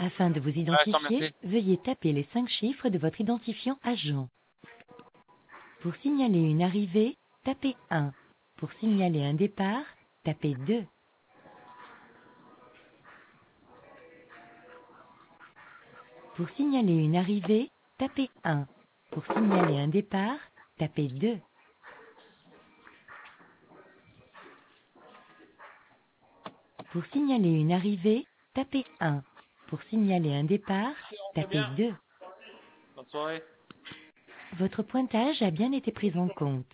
Afin de vous Ouais, je te identifier, remercie. veuillez taper les 5 chiffres de votre identifiant agent. Pour signaler une arrivée, tapez 1. Pour signaler un départ, tapez 2. Pour signaler une arrivée, tapez 1. Pour signaler un départ, tapez 2. Pour signaler une arrivée, tapez 1. Pour signaler un départ, On fait tapez bien. 2. Bonne soirée. Votre pointage a bien été pris en compte.